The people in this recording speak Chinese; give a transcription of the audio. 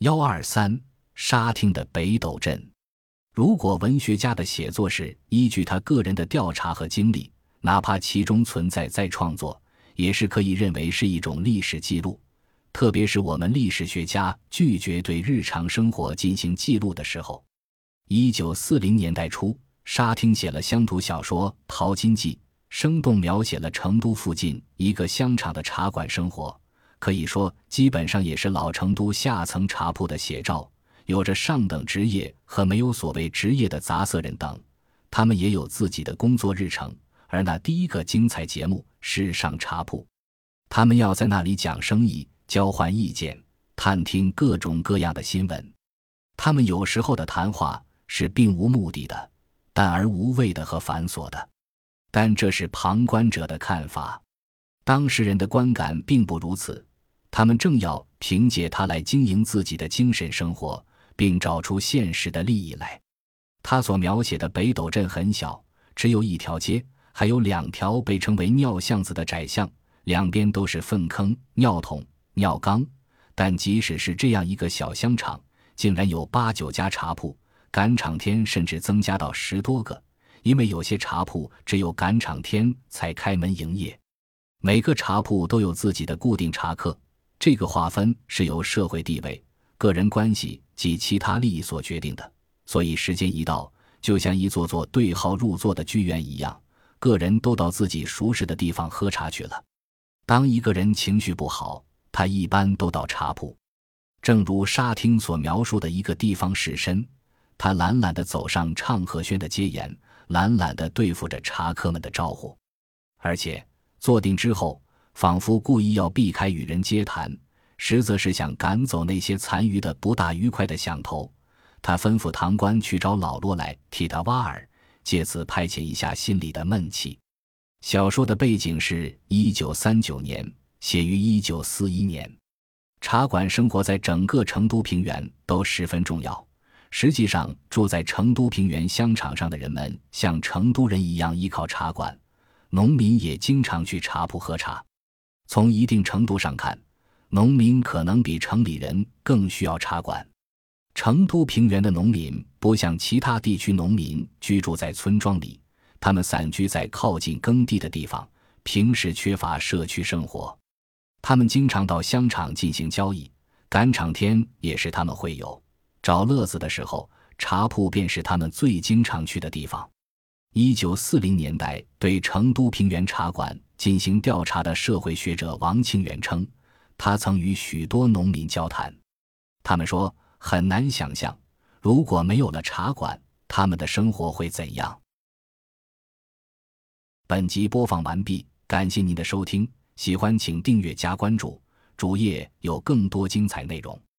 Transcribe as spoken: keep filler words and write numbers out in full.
一二三沙汀的北斗镇。如果文学家的写作是依据他个人的调查和经历，哪怕其中存在再创作，也是可以认为是一种历史记录，特别是我们历史学家拒绝对日常生活进行记录的时候。一九四零年代初，沙汀写了乡土小说《淘金记》，生动描写了成都附近一个香厂的茶馆生活，可以说基本上也是老成都下层茶铺的写照，有着上等职业和没有所谓职业的杂色人等，他们也有自己的工作日程，而那第一个精彩节目是上茶铺。他们要在那里讲生意，交换意见，探听各种各样的新闻。他们有时候的谈话是并无目的的，但而无谓的和繁琐的，但这是旁观者的看法，当事人的观感并不如此。他们正要凭借它来经营自己的精神生活，并找出现实的利益来。他所描写的北斗镇很小，只有一条街，还有两条被称为尿巷子的窄巷，两边都是粪坑、尿桶、尿缸。但即使是这样一个小香厂，竟然有八九家茶铺，赶场天甚至增加到十多个，因为有些茶铺只有赶场天才开门营业。每个茶铺都有自己的固定茶客，这个划分是由社会地位、个人关系及其他利益所决定的，所以时间一到，就像一座座对号入座的剧院一样，个人都到自己熟识的地方喝茶去了。当一个人情绪不好，他一般都到茶铺。正如沙汀所描述的一个地方士绅，他懒懒地走上畅和轩的街沿，懒懒地对付着茶客们的招呼，而且坐定之后，仿佛故意要避开与人接谈，实则是想赶走那些残余的不大愉快的响头。他吩咐堂倌去找老罗来替他挖耳，借此排遣一下心里的闷气。小说的背景是一九三九年，写于一九四一年。茶馆生活在整个成都平原都十分重要，实际上住在成都平原香场上的人们像成都人一样依靠茶馆，农民也经常去茶铺喝茶。从一定程度上看，农民可能比城里人更需要茶馆。成都平原的农民不像其他地区农民居住在村庄里，他们散居在靠近耕地的地方，平时缺乏社区生活。他们经常到香场进行交易，赶场天也是他们会有，找乐子的时候，茶铺便是他们最经常去的地方。一九四零年代对成都平原茶馆进行调查的社会学者王清源称，他曾与许多农民交谈，他们说很难想象，如果没有了茶馆，他们的生活会怎样。本集播放完毕，感谢您的收听，喜欢请订阅加关注，主页有更多精彩内容。